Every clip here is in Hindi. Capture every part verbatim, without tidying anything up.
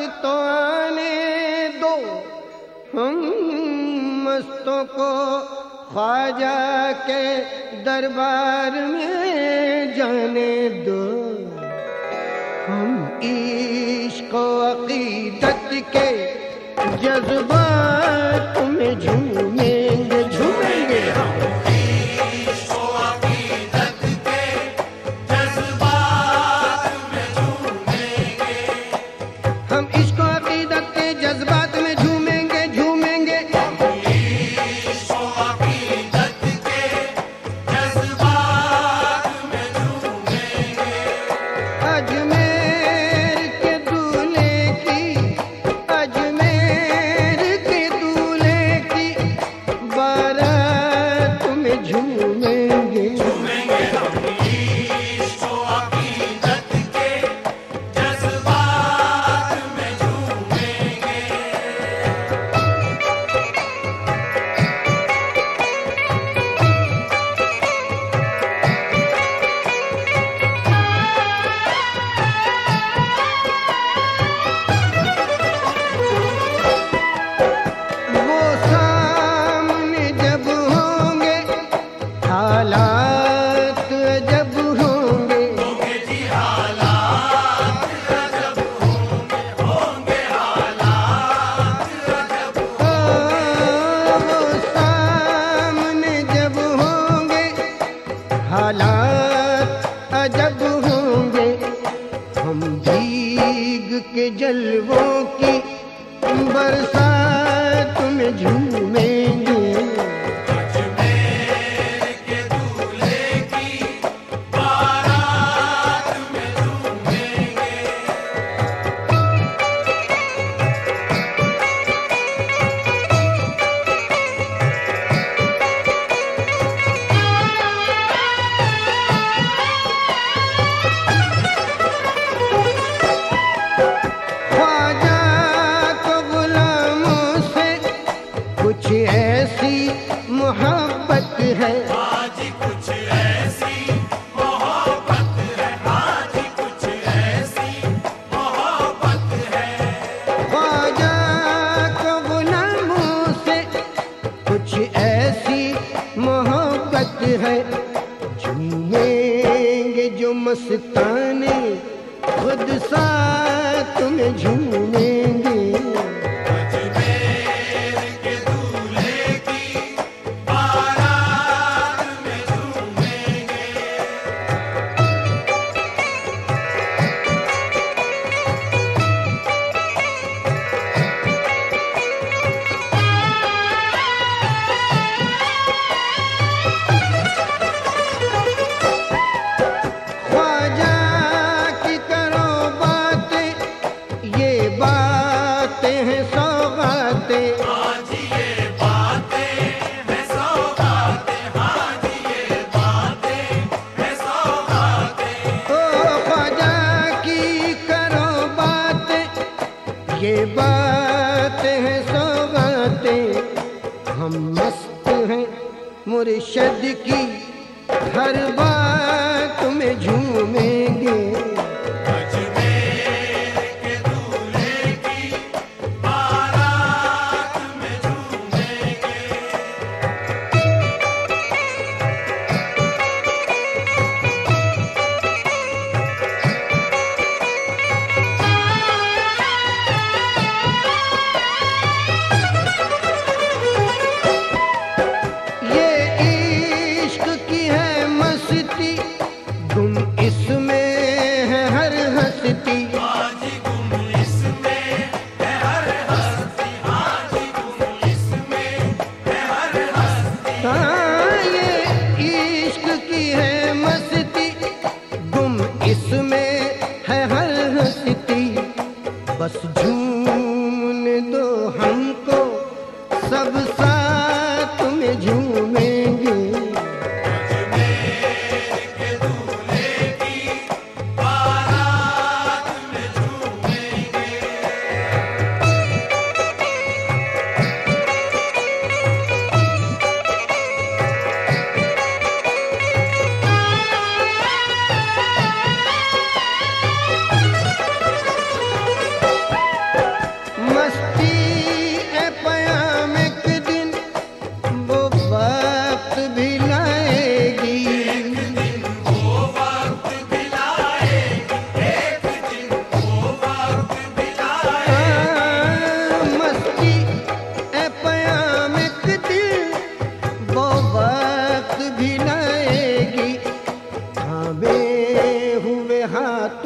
तो आने दो, हम मस्तों को ख्वाजा के दरबार में जाने दो। हम इश्क व अक़ीदत के जज्बात में झूमेंगे झूमेंगे हम इश्क व अक़ीदत के जज्बात में झूमेंगे झूमेंगे अजमेर के दूल्हे की अजमेर के दूल्हे की बारात में झूमेंगे झूमेंगे हम इश्क व अक़ीदत के जज्बात में झूमेंगे। वो सामने जब होंगे हालात जब होंगे वो सामने जब होंगे हालात अजब होंगे। हम भीग के जलवों की बरसात में झूमेंगे ख्वाजा को गुलामों से कुछ ऐसी मोहब्बत है आज कुछ ऐसी मोहब्बत है, आज कुछ ऐसी मोहब्बत है। ख्वाजा को गुलामों से कुछ ऐसी मोहब्बत है। झूमेंगे जो मस्ताने खुद साथ में झूमेंगे अजमेर के दूल्हे की बारात में झूमेंगे। ख्वाजा की करो बातें, ये बातें हैं सौगातें। आज ये बातें हैं सौगातें, आज ये बातें हैं सौगातें। ओ ख्वाजा की करो बातें, ये बातें हैं सौगातें। हम मस्त हैं मुर्शद की हर बात में झूमेंगे अजमेर के दूल्हे की बारात में झूमेंगे। ये इश्क की है मस्ती, गुम इसमें है हर हस्ती। आज गुम इसमें है हर हस्ती, आज गुम इसमें है हर हस्ती। हाँ ये इश्क की है मस्ती, गुम इसमें है हर हस्ती। बस झूमने दो हमको, सब साथ में झूमेंगे अजमेर के दूल्हे की बारात में झूमेंगे।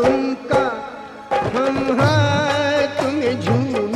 उनका हम हाथ में झूम